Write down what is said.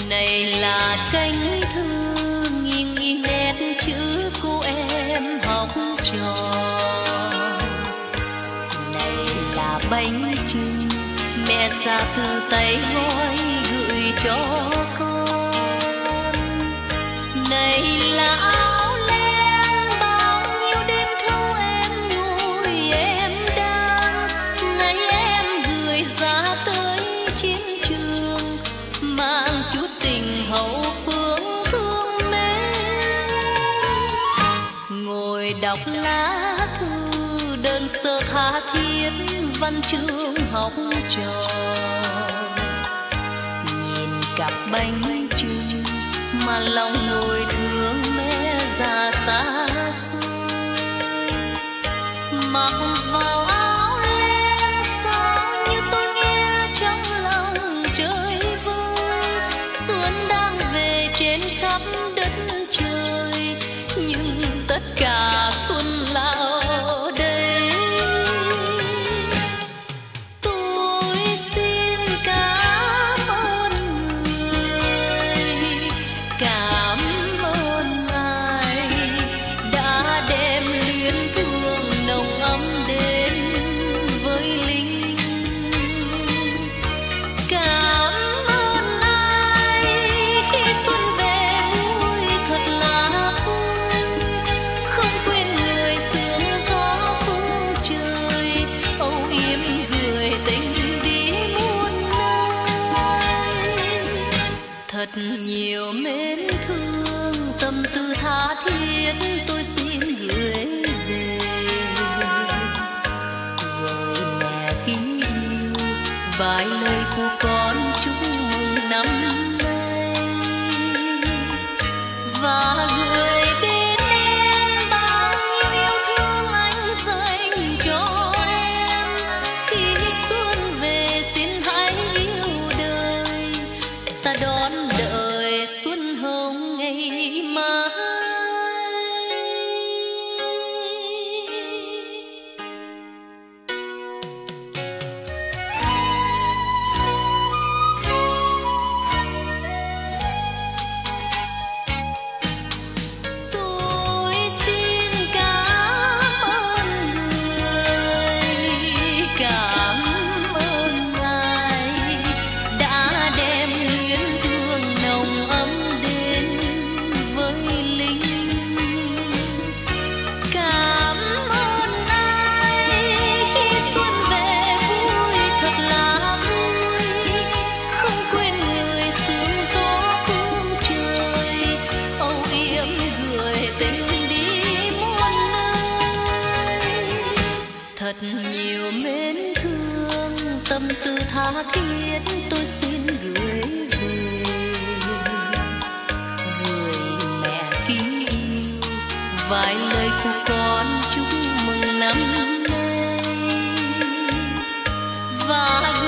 Này là cánh thư nghiêng nghiêng nét chữ cô em học trò. Này là bánh chưng mẹ ra từ tay gói gửi cho con. Này là áo len bao nhiêu đêm thâu em ngồi em đang ngày em gửi ra tới chiến trường, mang chút tình hậu phương thương mến. Ngồi đọc lá thư đơn sơ tha thiết văn chương học trò, nhìn cặp bánh chưng mà lòng nỗi thương mẹ già xa xôi. Mặc vào áo len sao như tôi nghe trong lòng trời vơi. Xuân đang về trên khắp đất trời, nhưng tất cả xuân là ở đây. Tôi xin cảm ơn người, cảm ơn ai đã đem luyến thương nồng ấm đến với lính. Cảm ơn ai khi xuân về vui thật là vui, không quên người sương gió phương trời, âu yếm gửi tình đi muôn nơi. Thật nhiều mến thương tâm tư tha thiết tôi xin gửi về. Gửi mẹ kính yêu vài lời của con chúc mừng năm nay, và gửi đến em bao nhiêu yêu thương anh dành cho em. Khi xuân về xin hãy yêu đời, ta đón đợi xuân hồng ngày mai. Tôi xin cảm ơn người, cảm ơn ai đã đem luyến thương nồng ấm đến với lính. Cảm ơn ai khi xuân về vui thật là vui, không quên người sương gió phương trời, âu yếm gửi tình đi muôn nơi. Thật nhiều mến thương tâm tư tha thiết tôi xin gửi về. Gửi mẹ kính yêu vài lời của con chúc mừng năm nay, và